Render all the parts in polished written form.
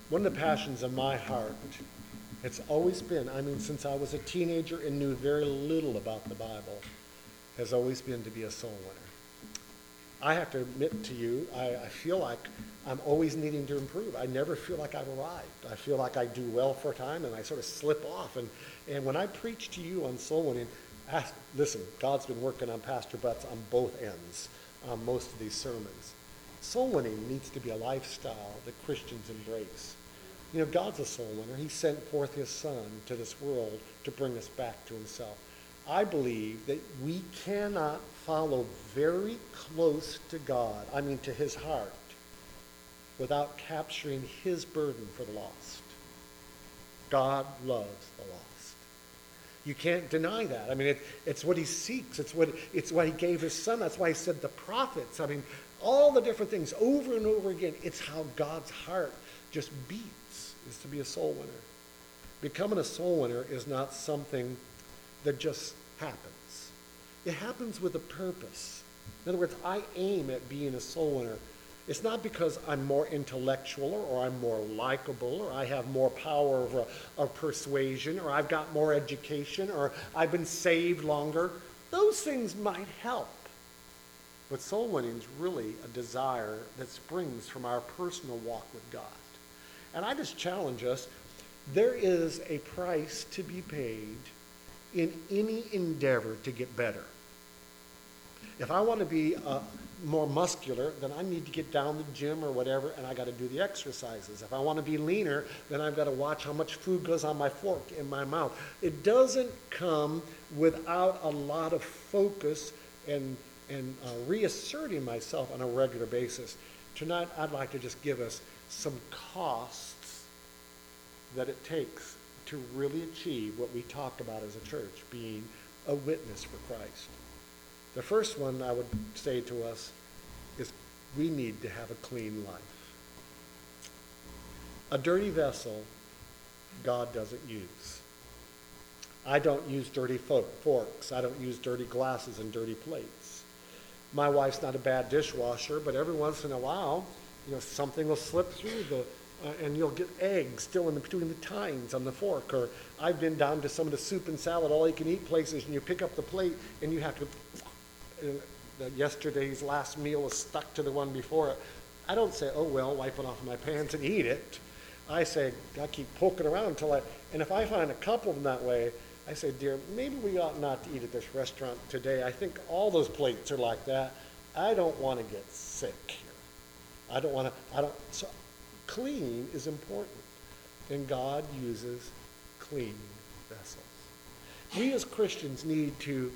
One of the passions of my heart, it's always been, since I was a teenager and knew very little about the Bible, has always been to be a soul winner. I have to admit to you, I feel like I'm always needing to improve. I never feel like I've arrived. I feel like I do well for a time and I sort of slip off. And when I preach to you on soul winning, listen, God's been working on Pastor Butts on both ends on most of these sermons. Soul winning needs to be a lifestyle that Christians embrace. You know, God's a soul winner. He sent forth his Son to this world to bring us back to himself. I believe that we cannot follow very close to God, to his heart, without capturing his burden for the lost. God loves the lost. You can't deny that. It's what he seeks. It's why he gave his Son. That's why he said the prophets. All the different things over and over again. It's how God's heart just beats, is to be a soul winner. Becoming a soul winner is not something that just happens. It happens with a purpose. In other words, I aim at being a soul winner. It's not because I'm more intellectual or I'm more likable or I have more power of persuasion or I've got more education or I've been saved longer. Those things might help. But soul winning is really a desire that springs from our personal walk with God. And I just challenge us, there is a price to be paid in any endeavor to get better. If I want to be more muscular, then I need to get down to the gym or whatever, and I got to do the exercises. If I want to be leaner, then I've got to watch how much food goes on my fork in my mouth. It doesn't come without a lot of focus and reasserting myself on a regular basis. Tonight, I'd like to just give us some costs that it takes to really achieve what we talk about as a church, being a witness for Christ. The first one I would say to us is we need to have a clean life. A dirty vessel, God doesn't use. I don't use dirty forks. I don't use dirty glasses and dirty plates. My wife's not a bad dishwasher, but every once in a while, something will slip through and you'll get eggs still in between the tines on the fork. Or I've been down to some of the soup and salad, all-you-can-eat places, and you pick up the plate and you have to. Yesterday's last meal was stuck to the one before it. I don't say, oh well, wipe it off my pants and eat it. I say, I keep poking around and if I find a couple of them that way, I say, dear, maybe we ought not to eat at this restaurant today. I think all those plates are like that. I don't want to get sick here. So clean is important. And God uses clean vessels. We as Christians need to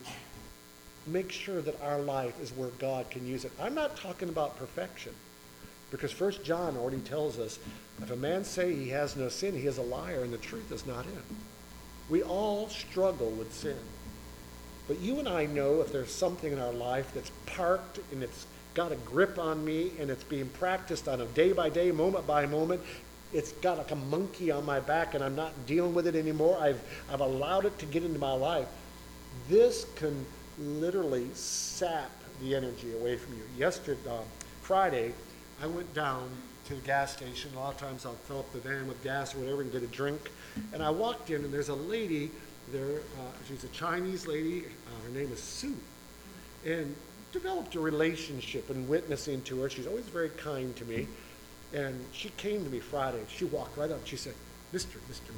make sure that our life is where God can use it. I'm not talking about perfection, because 1 John already tells us, if a man say he has no sin, he is a liar and the truth is not in him. We all struggle with sin. But you and I know if there's something in our life that's parked and it's got a grip on me and it's being practiced on a day-by-day, moment-by-moment, it's got like a monkey on my back and I'm not dealing with it anymore. I've allowed it to get into my life. This can literally sap the energy away from you. Friday, I went down to the gas station. A lot of times I'll fill up the van with gas or whatever and get a drink. And I walked in and there's a lady there. She's a Chinese lady. Her name is Sue. And developed a relationship and witnessing to her. She's always very kind to me. And she came to me Friday. She walked right up and she said, Mr.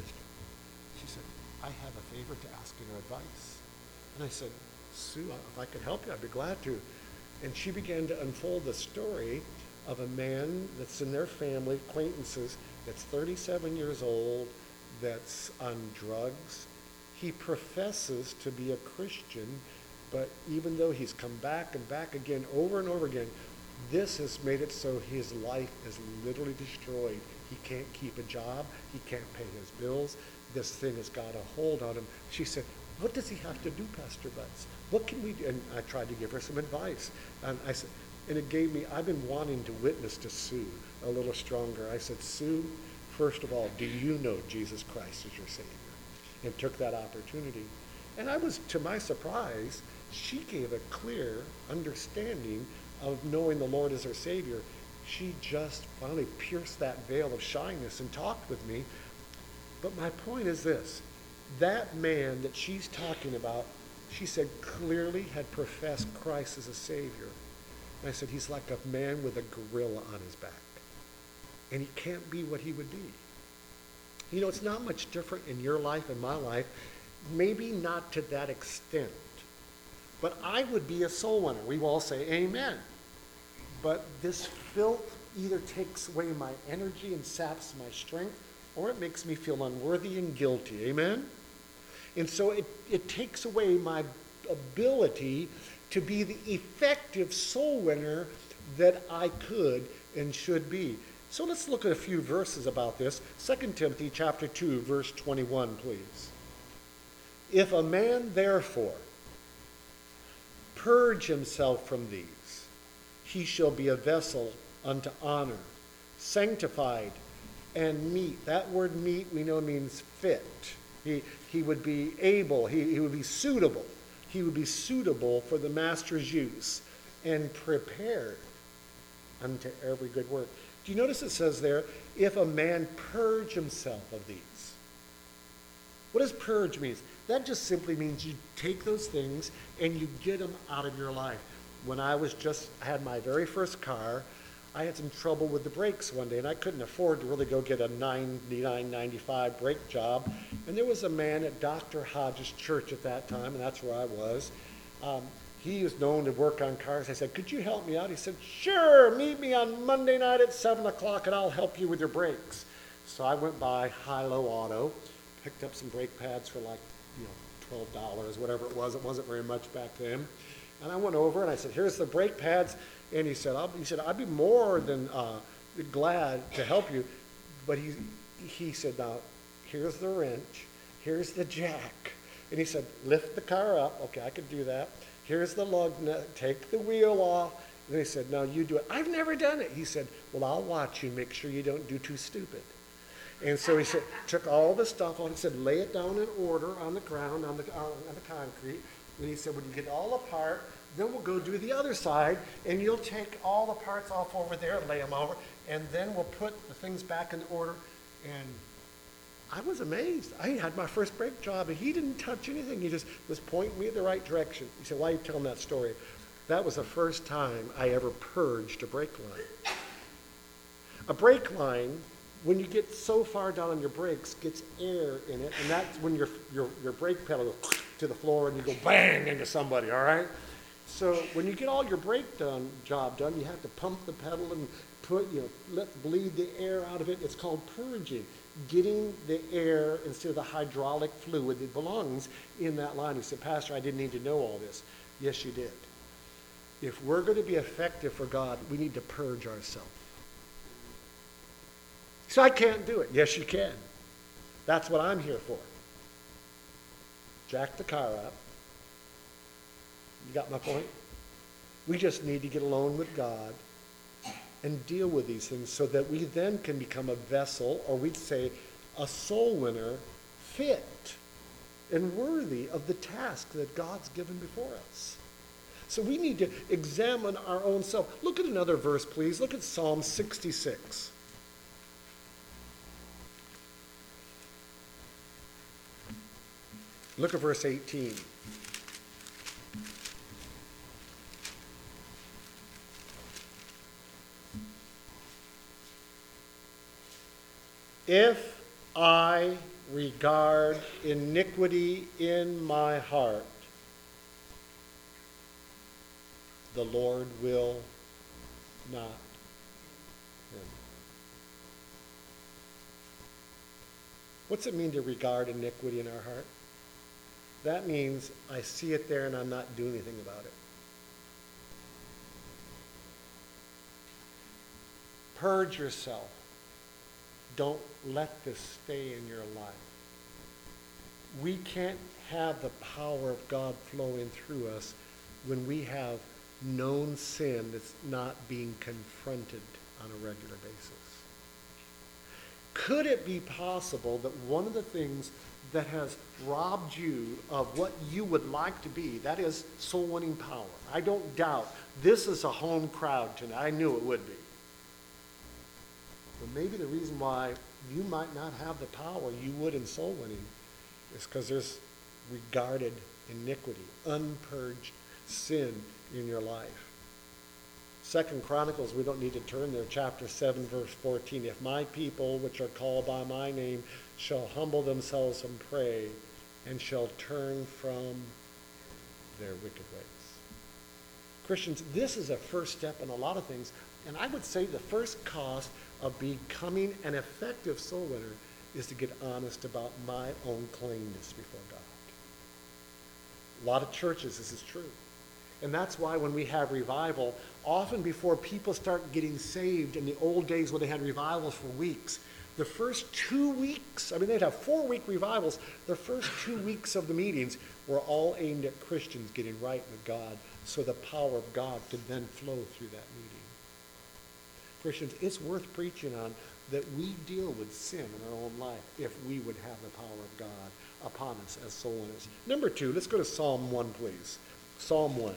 She said, I have a favor to ask you your advice. And I said, Sue, if I could help you, I'd be glad to. And she began to unfold the story of a man that's in their family, acquaintances, that's 37 years old, that's on drugs. He professes to be a Christian, but even though he's come back and back again over and over again, this has made it so his life is literally destroyed. He can't keep a job. He can't pay his bills. This thing has got a hold on him. She said, what does he have to do, Pastor Butts? What can we do? And I tried to give her some advice. And I said, and it gave me, I've been wanting to witness to Sue a little stronger. I said, Sue, first of all, do you know Jesus Christ as your Savior? And took that opportunity. And I was, to my surprise, she gave a clear understanding of knowing the Lord as her Savior. she just finally pierced that veil of shyness and talked with me. But my point is this. That man that she's talking about, she said clearly had professed Christ as a Savior. And I said, he's like a man with a gorilla on his back. And he can't be what he would be. You know, it's not much different in your life and my life. Maybe not to that extent. But I would be a soul winner. We all say amen. But this filth either takes away my energy and saps my strength, or it makes me feel unworthy and guilty. Amen? And so it takes away my ability to be the effective soul winner that I could and should be. So let's look at a few verses about this. 2 Timothy chapter 2, verse 21, please. If a man therefore purge himself from these, he shall be a vessel unto honor, sanctified and meet. That word meet we know means fit. He would be able, he would be suitable. He would be suitable for the master's use and prepared unto every good work. Do you notice it says there, if a man purge himself of these? What does purge mean? That just simply means you take those things and you get them out of your life. When I had my very first car, I had some trouble with the brakes one day, and I couldn't afford to really go get a $99.95 brake job. And there was a man at Dr. Hodges Church at that time, and that's where I was. He was known to work on cars. I said, could you help me out? He said, sure, meet me on Monday night at 7 o'clock, and I'll help you with your brakes. So I went by High-Low Auto, picked up some brake pads for like, $12, whatever it was. It wasn't very much back then. And I went over and I said, here's the brake pads. And he said, I'd be more than glad to help you. But he said, now, here's the wrench. Here's the jack. And he said, lift the car up. Okay, I could do that. Here's the lug nut. Take the wheel off. And he said, no, you do it. I've never done it. He said, well, I'll watch you. Make sure you don't do too stupid. And so he said, took all the stuff on. He said, lay it down in order on the ground, on the concrete. And he said, when you get all apart, then we'll go do the other side, and you'll take all the parts off over there, lay them over, and then we'll put the things back in order. And I was amazed. I had my first brake job, and he didn't touch anything. He just was pointing me in the right direction. He said, why are you telling that story? That was the first time I ever purged a brake line. A brake line, when you get so far down on your brakes, gets air in it, and that's when your brake pedal goes to the floor and you go bang into somebody, all right? So when you get all your brake job done, you have to pump the pedal and bleed the air out of it. It's called purging, getting the air instead of the hydraulic fluid that belongs in that line. He said, Pastor, I didn't need to know all this. Yes, you did. If we're going to be effective for God, we need to purge ourselves. So I can't do it. Yes, you can. That's what I'm here for. Jack the car up. You got my point? We just need to get alone with God and deal with these things so that we then can become a vessel, or we'd say a soul winner, fit and worthy of the task that God's given before us. So we need to examine our own self. Look at another verse, please. Look at Psalm 66. Look at verse 18. If I regard iniquity in my heart, the Lord will not hear me. What's it mean to regard iniquity in our heart? That means I see it there and I'm not doing anything about it. Purge yourself. Don't let this stay in your life. We can't have the power of God flowing through us when we have known sin that's not being confronted on a regular basis. Could it be possible that one of the things that has robbed you of what you would like to be, that is soul winning power? I don't doubt this is a home crowd tonight. I knew it would be. Well, maybe the reason why you might not have the power you would in soul winning is because there's regarded iniquity, unpurged sin in your life. 2 Chronicles, we don't need to turn there, chapter 7, verse 14. If my people, which are called by my name, shall humble themselves and pray, and shall turn from their wicked ways. Christians, this is a first step in a lot of things, and I would say the first cost of becoming an effective soul winner is to get honest about my own plainness before God. A lot of churches, this is true. And that's why when we have revival, often before people start getting saved in the old days when they had revivals for weeks, the first 2 weeks, I mean, they'd have 4-week revivals. The first 2 weeks of the meetings were all aimed at Christians getting right with God so the power of God could then flow through that meeting. Christians, it's worth preaching on that we deal with sin in our own life if we would have the power of God upon us as soul winners. Number 2, let's go to Psalm 1, please. Psalm 1.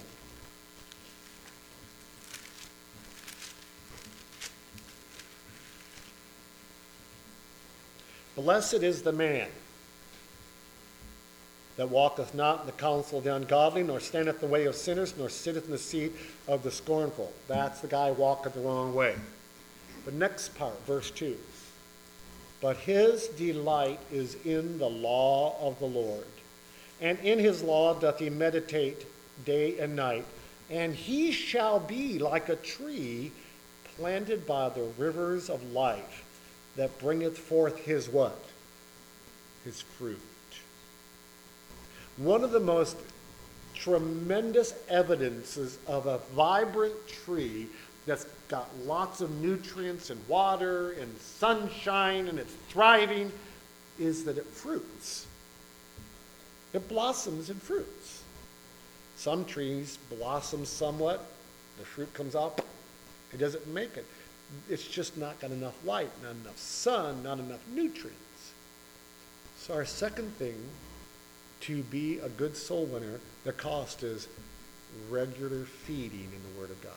Blessed is the man that walketh not in the counsel of the ungodly, nor standeth in the way of sinners, nor sitteth in the seat of the scornful. That's the guy walking the wrong way. The next part, verse 2. But his delight is in the law of the Lord, and in his law doth he meditate day and night. And he shall be like a tree planted by the rivers of life, that bringeth forth his what? His fruit. One of the most tremendous evidences of a vibrant tree that's got lots of nutrients and water and sunshine and it's thriving is that it fruits. It blossoms and fruits. Some trees blossom somewhat, the fruit comes out, it doesn't make it. It's just not got enough light, not enough sun, not enough nutrients. So our second thing to be a good soul winner, the cost is regular feeding in the Word of God.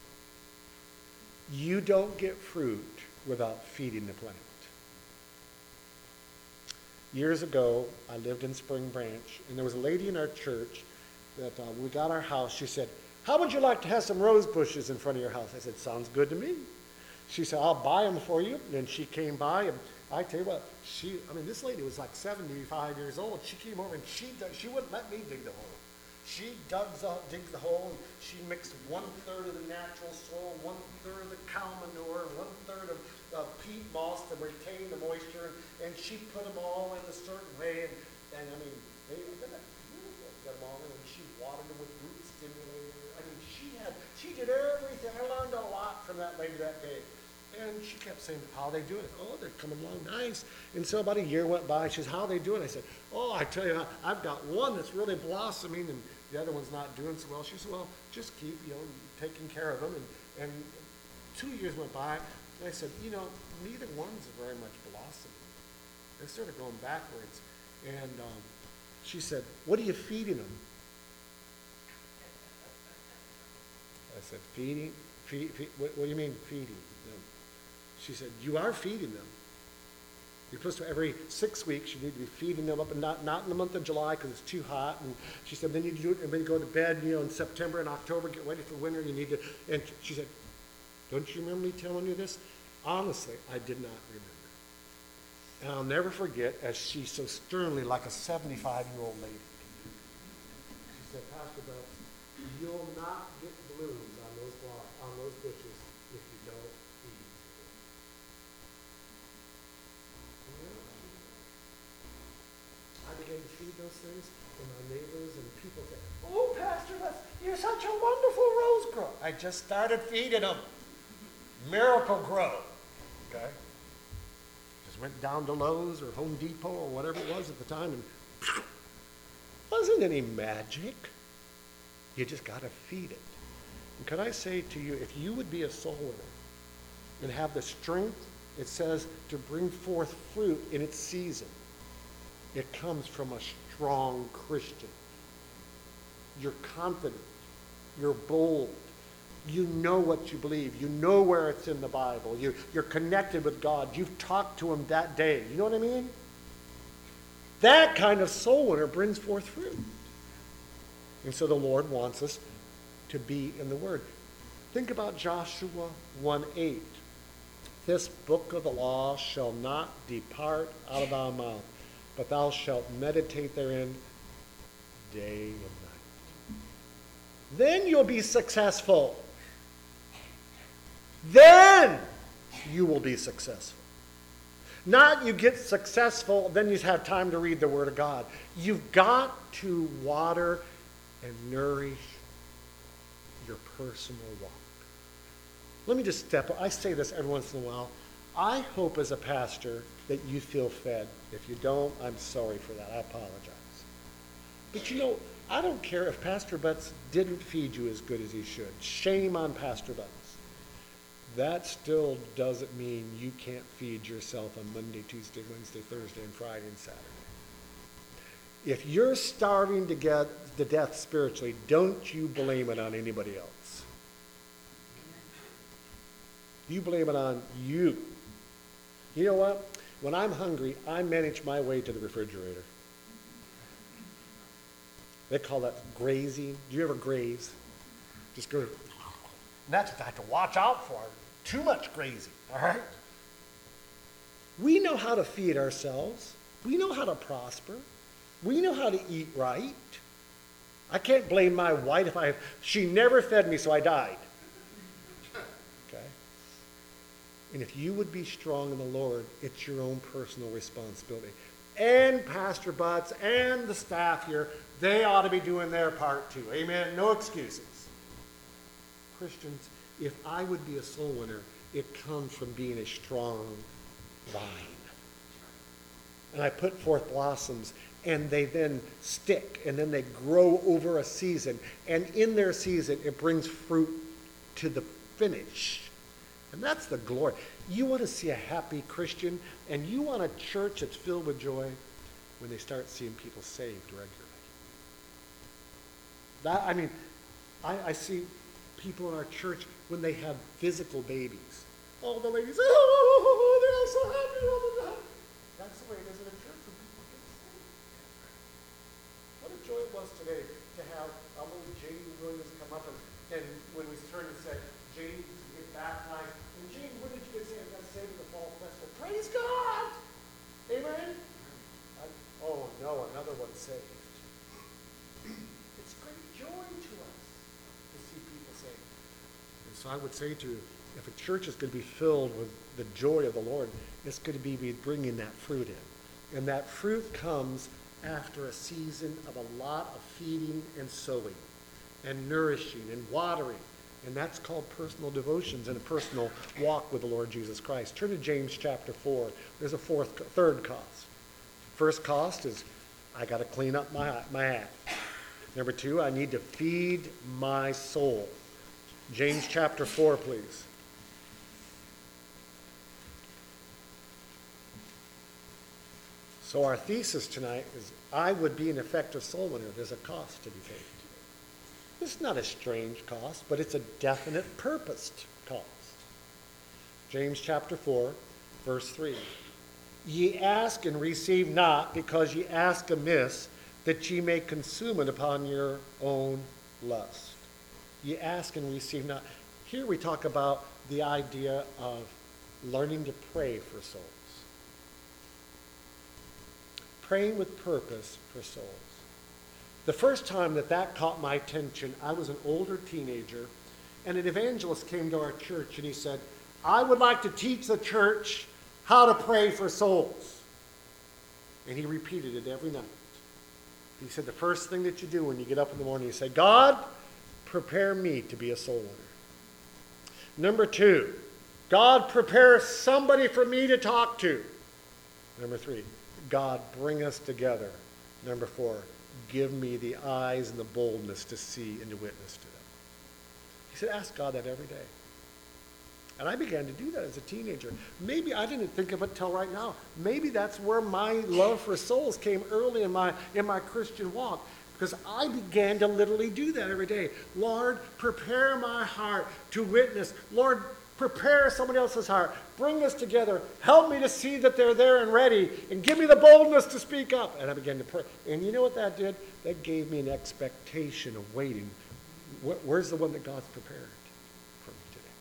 You don't get fruit without feeding the plant. Years ago, I lived in Spring Branch, and there was a lady in our church that we got our house. She said, "How would you like to have some rose bushes in front of your house?" I said, "Sounds good to me." She said, "I'll buy them for you." And she came by, and I tell you what, this lady was like 75 years old. She came over, and she wouldn't let me dig the hole. She digs the hole, and she mixed 1/3 of the natural soil, 1/3 of the cow manure, 1/3 of peat moss to retain the moisture, and she put them all in a certain way, and I mean, they're beautiful. Got them all in, and she watered them with root stimulator. I mean, she did everything. I learned a lot from that lady that day. And she kept saying, "How are they doing?" "Oh, they're coming along nice." And so about a year went by. She says, "How are they doing?" I said, "Oh, I tell you, I've got one that's really blossoming, and the other one's not doing so well." She said, "Well, just keep, taking care of them." And 2 years went by, and I said, neither one's very much blossoming. They're sort of going backwards. And she said, "What are you feeding them?" I said, "Feeding? What do you mean feeding them?" She said, "You are feeding them. You're supposed to, every 6 weeks, you need to be feeding them up, and not in the month of July because it's too hot." And she said, "Then you do it, and then you go to bed, in September and October, get ready for winter, you need to," and she said, "Don't you remember me telling you this?" Honestly, I did not remember. And I'll never forget, as she so sternly, like a 75-year-old lady, she said, "Pastor Bell, you'll not get blooms on those bushes if you don't feed." I began to feed those things, and my neighbors and people said, "Oh, Pastor, you're such a wonderful rose grower." I just started feeding them. Miracle Grow. Okay? Just went down to Lowe's or Home Depot or whatever it was at the time, and wasn't any magic. You just got to feed it. And can I say to you, if you would be a soul winner and have the strength, it says, to bring forth fruit in its season, it comes from a strong Christian. You're confident. You're bold. You know what you believe. You know where it's in the Bible. You're connected with God. You've talked to him that day. You know what I mean? That kind of soul winner brings forth fruit. And so the Lord wants us to be in the Word. Think about Joshua 1:8. This book of the law shall not depart out of thy mouth, but thou shalt meditate therein day and night. Then you'll be successful. Then you will be successful. Not you get successful, then you have time to read the Word of God. You've got to water and nourish your personal walk. Let me just I say this every once in a while. I hope as a pastor that you feel fed. If you don't, I'm sorry for that. I apologize. But you know, I don't care if Pastor Butts didn't feed you as good as he should. Shame on Pastor Butts. That still doesn't mean you can't feed yourself on Monday, Tuesday, Wednesday, Thursday, and Friday and Saturday. If you're starving to get to death spiritually, don't you blame it on anybody else. You blame it on you. You know what? When I'm hungry, I manage my way to the refrigerator. They call that grazing. Do you ever graze? Just go, and that's what I have to watch out for. Too much grazing, all right? We know how to feed ourselves. We know how to prosper. We know how to eat right. I can't blame my wife she never fed me, so I died. Okay? And if you would be strong in the Lord, it's your own personal responsibility. And Pastor Butts and the staff here, they ought to be doing their part too. Amen? No excuses. Christians, if I would be a soul winner, it comes from being a strong vine. And I put forth blossoms, and they then stick, and then they grow over a season. And in their season, it brings fruit to the finish. And that's the glory. You want to see a happy Christian, and you want a church that's filled with joy when they start seeing people saved regularly. I see people in our church when they have physical babies. All the ladies, oh, they're all so happy all the time. That's the way it is in a church when people get saved. What a joy it was today to have a little Jane Williams come up and when we turned and said, Jane, to get baptized. And Jane, when did you get saved? I got saved at the fall festival. Praise God! Amen? Oh no, another one saved. It's great joy to us to see people saved. And so I would say to you, if a church is going to be filled with the joy of the Lord, it's going to be bringing that fruit in. And that fruit comes after a season of a lot of feeding and sowing and nourishing and watering. And that's called personal devotions and a personal walk with the Lord Jesus Christ. Turn to James chapter 4. There's a third cost. First cost is I got to clean up my act. Number 2, I need to feed my soul. James chapter 4, please. So our thesis tonight is I would be an effective soul winner. There's a cost to be paid. It's not a strange cost, but it's a definite purposed cost. James chapter 4, verse 3. Ye ask and receive not, because ye ask amiss, that ye may consume it upon your own lust. Ye ask and receive not. Here we talk about the idea of learning to pray for souls. Praying with purpose for souls. The first time that caught my attention, I was an older teenager, and an evangelist came to our church, and he said, I would like to teach the church how to pray for souls. And he repeated it every night. He said, the first thing that you do when you get up in the morning, you say, God, prepare me to be a soul winner. Number 2, God, prepare somebody for me to talk to. Number 3, God, bring us together. Number 4, give me the eyes and the boldness to see and to witness to them. He said, ask God that every day. And I began to do that as a teenager. Maybe I didn't think of it till right now. Maybe that's where my love for souls came early in my Christian walk. Because I began to literally do that every day. Lord, prepare my heart to witness. Lord, prepare somebody else's heart. Bring us together. Help me to see that they're there and ready. And give me the boldness to speak up. And I began to pray. And you know what that did? That gave me an expectation of waiting. Where's the one that God's prepared for me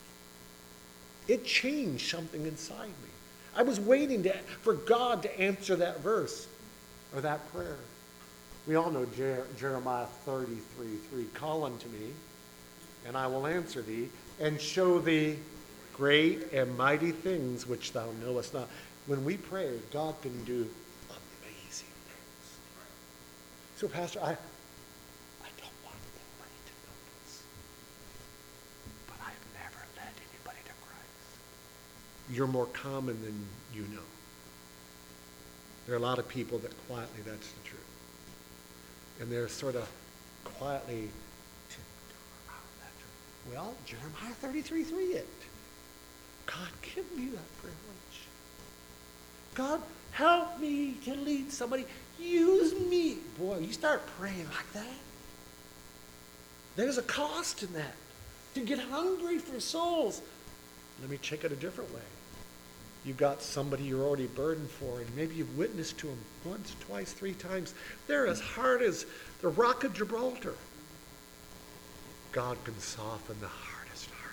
today? It changed something inside me. I was waiting for God to answer that verse or that prayer. We all know Jeremiah 33:3. Call unto me, and I will answer thee, and show thee great and mighty things which thou knowest not. When we pray, God can do amazing things. So, Pastor, I don't want anybody to know this, but I've never led anybody to Christ. You're more common than you know. There are a lot of people that quietly, that's the truth. And they're sort of quietly tiptoeing around that truth. Well, Jeremiah 33:3 it. God, give me that privilege. God, help me to lead somebody. Use me. Boy, you start praying like that. There's a cost in that. To get hungry for souls. Let me check it a different way. You've got somebody you're already burdened for, and maybe you've witnessed to them once, twice, 3 times. They're as hard as the rock of Gibraltar. God can soften the hardest heart.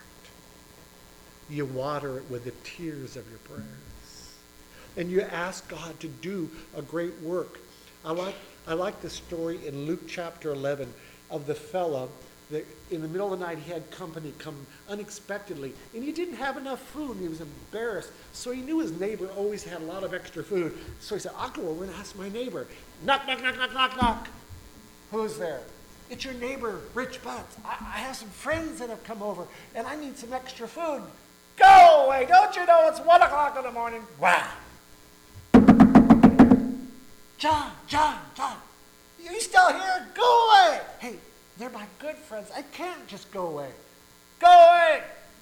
You water it with the tears of your prayers. And you ask God to do a great work. I like the story in Luke chapter 11 of the fella that in the middle of the night he had company come unexpectedly, and he didn't have enough food, and he was embarrassed. So he knew his neighbor always had a lot of extra food. So he said, I'll go over and ask my neighbor. Knock, knock, knock, knock, knock, knock. Who's there? It's your neighbor, Rich Butts. I have some friends that have come over, and I need some extra food. Go away. Don't you know it's 1 o'clock in the morning? Wow. John. You still here? Go away. Hey, they're my good friends. I can't just go away. Go away.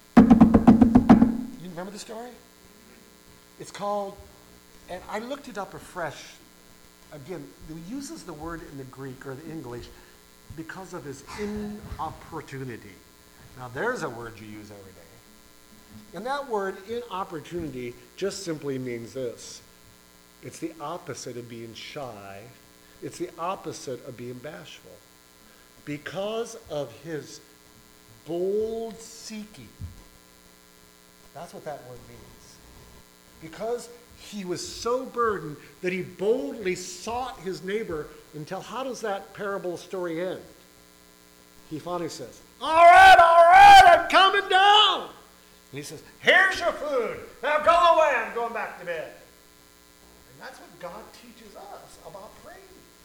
You remember the story? It's called, and I looked it up afresh. Again, he uses the word in the Greek or the English because of his inopportunity. Now, there's a word you use every day. And that word, inopportunity, just simply means this. It's the opposite of being shy. It's the opposite of being bashful. Because of his bold seeking. That's what that word means. Because he was so burdened that he boldly sought his neighbor until, how does that parable story end? He finally says, all right, I'm coming down. And he says, here's your food. Now go away, I'm going back to bed. And that's what God teaches us about praying.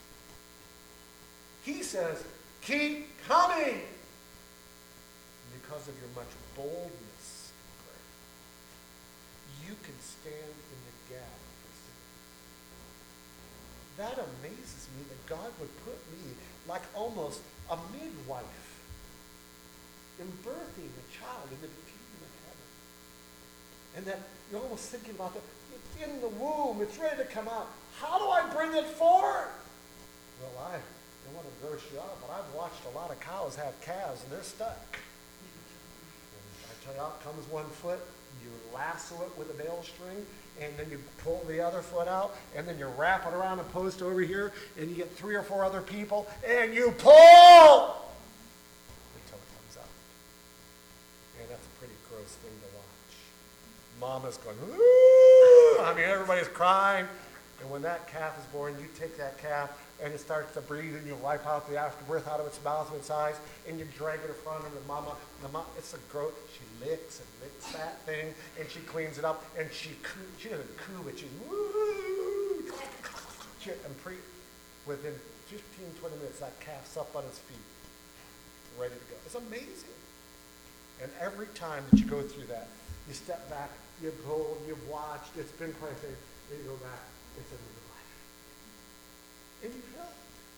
He says, keep coming. Because of your much boldness in prayer, you can stand in the gap for sinners. That amazes me that God would put me like almost a midwife in birthing a child in the kingdom of heaven. And that you're almost thinking about that. It's in the womb. It's ready to come out. How do I bring it forth? Well, I don't want to gross you out, but I've watched a lot of cows have calves, and they're stuck. And I tell you, out comes one foot, you lasso it with a bail string, and then you pull the other foot out, and then you wrap it around a post over here, and you get 3 or 4 other people, and you pull until it comes out. And that's a pretty gross thing to watch. Mama's going, ooh! I mean, everybody's crying. And when that calf is born, you take that calf, and it starts to breathe, and you wipe out the afterbirth out of its mouth and its eyes, and you drag it in front of the mama. It's a growth. She licks and licks that thing, and she cleans it up, and she doesn't coo, but she's woo. And within 15, 20 minutes, that calf's up on its feet, ready to go. It's amazing. And every time that you go through that, you step back, you've pulled, you've watched, it's been pressing, then you go back. It's a new life. And you feel it.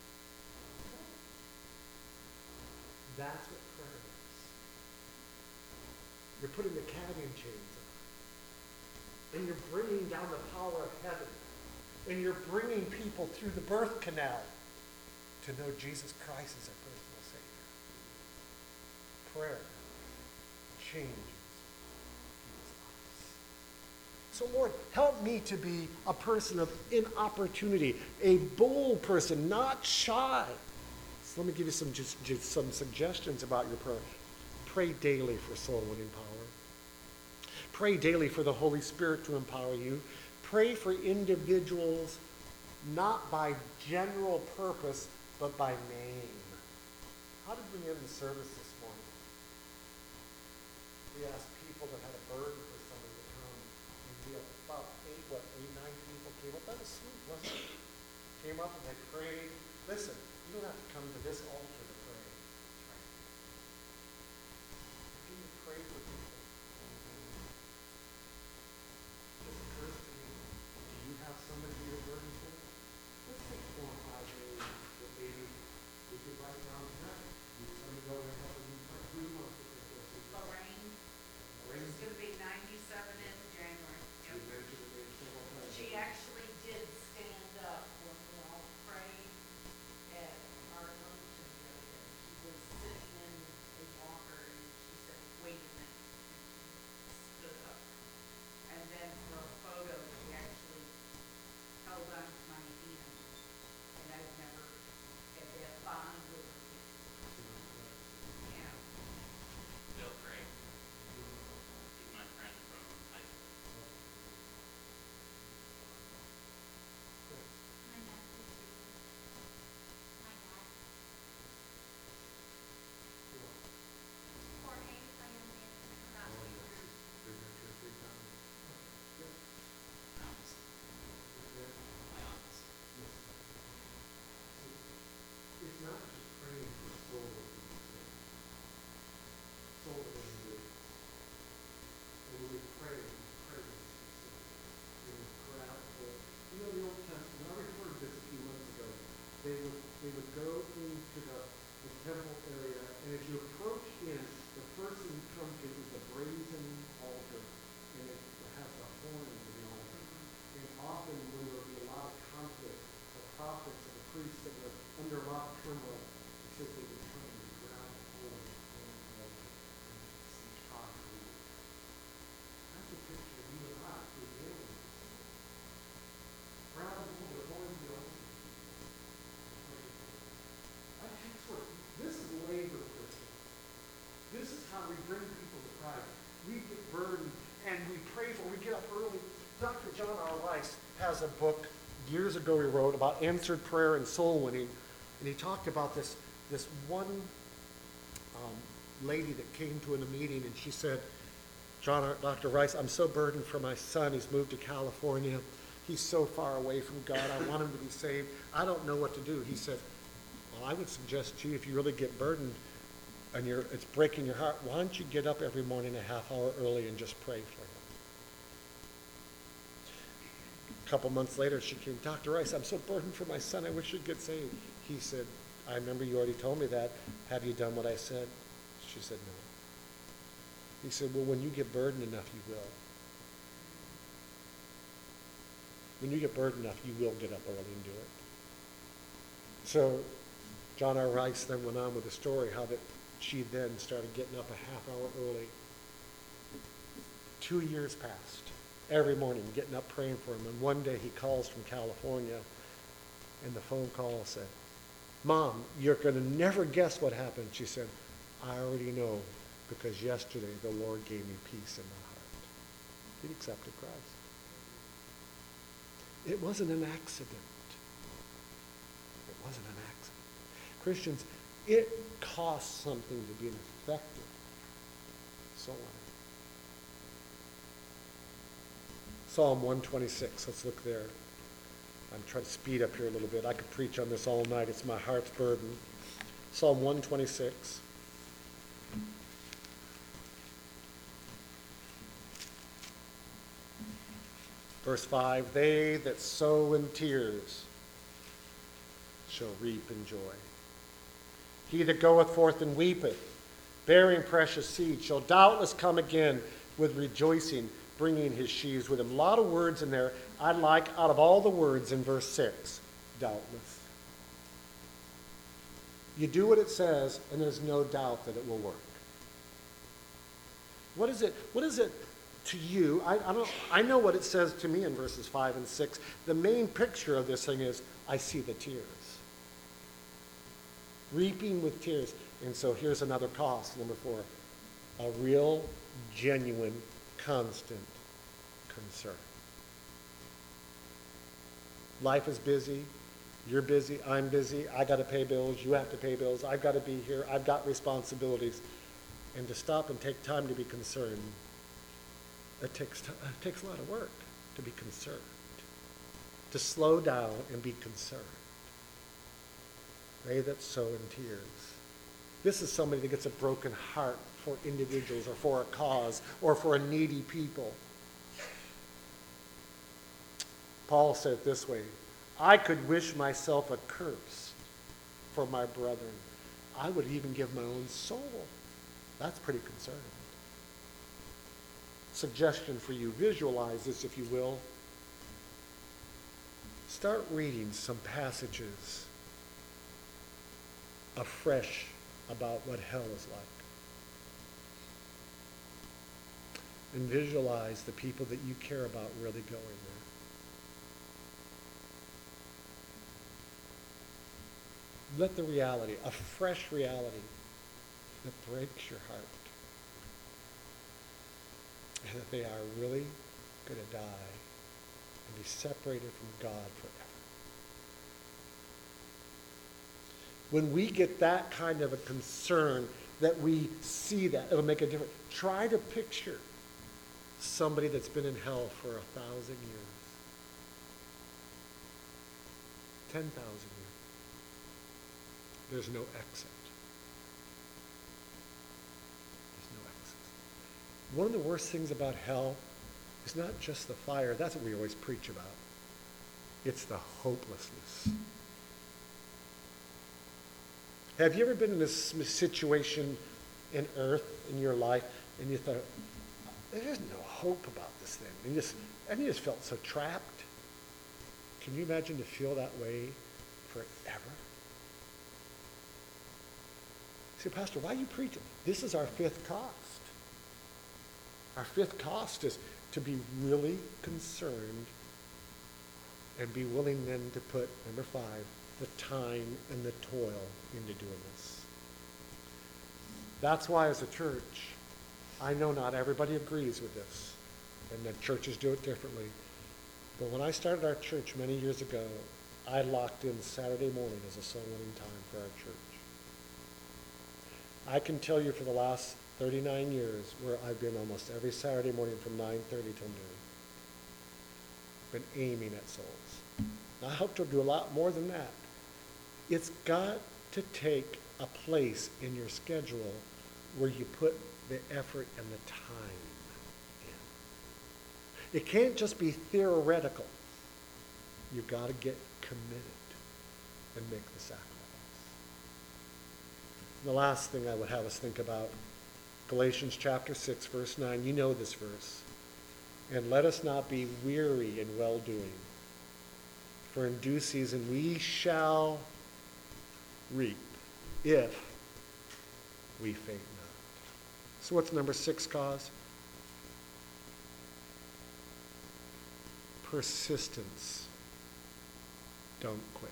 That's what prayer is. You're putting the carrying chains on. And you're bringing down the power of heaven. And you're bringing people through the birth canal. to know Jesus Christ as our personal Savior. Prayer changes people's lives. So Lord, help me to be a person of inopportunity, a bold person, not shy. So let me give you some suggestions about your prayer. Pray daily for soul winning power. Pray daily for the Holy Spirit to empower you. Pray for individuals not by general purpose, but by name. How did we end the service this morning? We asked people that had a burden for somebody to come, and we had about eight, 9 people came up. That was sweet, wasn't it? Came up and they prayed. Listen, you don't have to come to this altar to pray. Can you pray for people? It just occurs to me, do you have somebody you're burdened with? Let's take 4 or 5 days that maybe we could write down tonight. You somebody go and help you pray. Who wants to pray for us? Lorraine. It's going to be 97 in January. You mentioned it maybe several times. She actually did stand up when we all prayed at our luncheon the other day. She was sitting in a walker and she said, wait a minute, and she stood up. And then for a photo, she actually held on to my hand. And I've never had that bond with her. Yeah. Bill Craig. He's my friend from high school. My dad did too. My dad. Jorge, playing in about 2 years. Been there 2 or 3 times. Good. Mountains. My uncles. It's not just praying for a soul that is saved. Soul that is living. And when we pray with sincerity. We would grab hold. You know, the Old Testament, I referred to this a few months ago. They would go into the temple area, and as you approach in, the first thing you come to is a brazen altar, and it has the horns of the altar. And often when there would be a lot of conflict, the prophets and the priests that were under a lot of turmoil, it says they would come and grab hold of the altar and see God rule. That's a picture of you and I who are dealing with this. Grab hold of the horns of the altar. That takes work. This is labor, Christians. This is how we bring people to Christ. We get burdened and we pray for, we get up early. Dr. John R. Rice has a book years ago he wrote about answered prayer and soul winning. And he talked about this one lady that came to a meeting and she said, Dr. Rice, I'm so burdened for my son. He's moved to California. He's so far away from God. I want him to be saved. I don't know what to do. He said, well, I would suggest to you, if you really get burdened and it's breaking your heart, why don't you get up every morning a half hour early and just pray for him? A couple months later, she came, Dr. Rice, I'm so burdened for my son. I wish he'd get saved. He said, I remember you already told me that. Have you done what I said? She said, no. He said, well, when you get burdened enough, you will. When you get burdened enough, you will get up early and do it. So John R. Rice then went on with the story how that she then started getting up a half hour early. 2 years passed. Every morning, getting up praying for him. And one day he calls from California, and the phone call said, Mom, you're going to never guess what happened. She said, I already know, because yesterday the Lord gave me peace in my heart. He accepted Christ. It wasn't an accident. It wasn't an accident. Christians, it costs something to be an effective soul winner. Psalm 126, let's look there. I'm trying to speed up here a little bit. I could preach on this all night. It's my heart's burden. Psalm 126. Verse 5, they that sow in tears shall reap in joy. He that goeth forth and weepeth, bearing precious seed, shall doubtless come again with rejoicing, bringing his sheaves with him. A lot of words in there. I like, out of all the words in verse 6, doubtless. You do what it says, and there's no doubt that it will work. What is it to you? I know what it says to me in verses 5 and 6. The main picture of this thing is, I see the tears. Reaping with tears. And so here's another cost, number 4. A real, genuine, constant concern. Life is busy. You're busy. I'm busy. I got to pay bills. You have to pay bills. I've got to be here. I've got responsibilities. And to stop and take time to be concerned, it takes a lot of work to be concerned. To slow down and be concerned. They that sow in tears. This is somebody that gets a broken heart for individuals or for a cause or for a needy people. Paul said it this way, I could wish myself accursed for my brethren. I would even give my own soul. That's pretty concerning. Suggestion for you, visualize this if you will. Start reading some passages afresh about what hell is like. And visualize the people that you care about really going there. Let the reality, a fresh reality that breaks your heart, and that they are really going to die and be separated from God forever. When we get that kind of a concern, that we see that, it'll make a difference. Try to picture somebody that's been in hell for 1,000 years. 10,000 years. There's no exit. There's no exit. One of the worst things about hell is not just the fire. That's what we always preach about. It's the hopelessness. Have you ever been in this situation in earth, in your life, and you thought, there's no hope about this thing. And you just felt so trapped. Can you imagine to feel that way forever? Say, Pastor, why are you preaching? This is our 5th cost. Our 5th cost is to be really concerned and be willing then to put, number 5, the time and the toil into doing this. That's why as a church, I know not everybody agrees with this, and that churches do it differently. But when I started our church many years ago, I locked in Saturday morning as a soul winning time for our church. I can tell you for the last 39 years where I've been almost every Saturday morning from 9:30 till noon. Been aiming at souls. Now, I hope to do a lot more than that. It's got to take a place in your schedule where you put the effort and the time in. It can't just be theoretical. You've got to get committed and make the sacrifice. The last thing I would have us think about, Galatians chapter 6, verse 9. You know this verse. And let us not be weary in well-doing, for in due season we shall reap if we faint not. So what's number 6 cause? Persistence. Don't quit.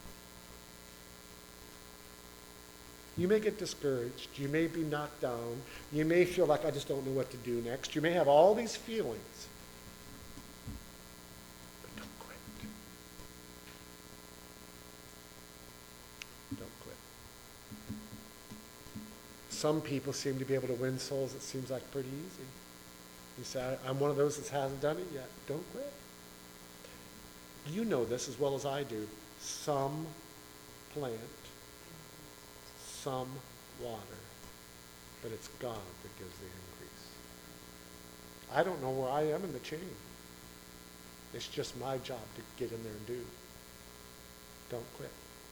You may get discouraged. You may be knocked down. You may feel like, I just don't know what to do next. You may have all these feelings. But don't quit. Don't quit. Some people seem to be able to win souls, it seems like pretty easy. You say, I'm one of those that hasn't done it yet. Don't quit. You know this as well as I do. Some plant, some water, but it's God that gives the increase. I don't know where I am in the chain. It's just my job to get in there and do. Don't quit.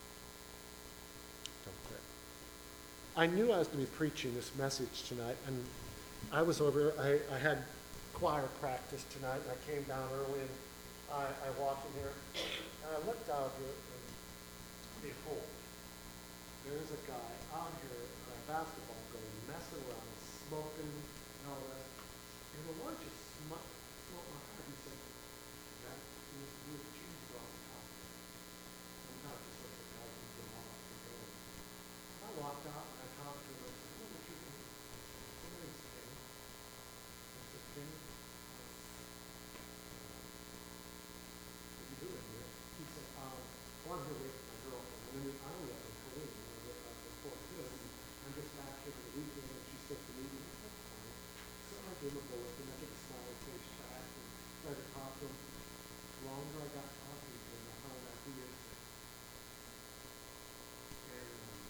Don't quit. I knew I was going to be preaching this message tonight, and I was over, I had choir practice tonight, and I came down early, and I walked in here, and I looked out here, and behold, there's a guy out here at a basketball goal messing around, smoking, and all that. And the Lord just smote my heart. He said, that is you, Jesus on the top. Sometimes just lets the guy can get off and go. I walked out and I talked to him. I said, what was your name? My name's Kenny. I said, Kenny, what are you doing here? He said, well, I'm here waiting for my girlfriend. And then I only up in Colleen, you know, for Fort Hood. And I'm just back here for the weekend and she's supposed to meet me. I said, fine. So I gave him a bullet and I took a smiley face back and tried to talk to him. The longer I got talking to him, I found out he is sick. And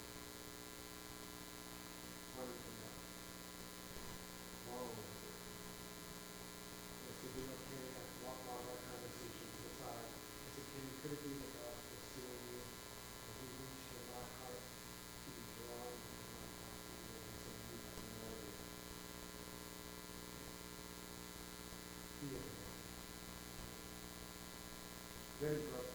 running from God. Long way to it. I said, you know, Kenny, after walking all that conversation to the side, I said, Kenny, could it be that God was seeing you? And he reached in my heart to be drawn to my heart. And he said, you have no idea. He is a man. Then he broke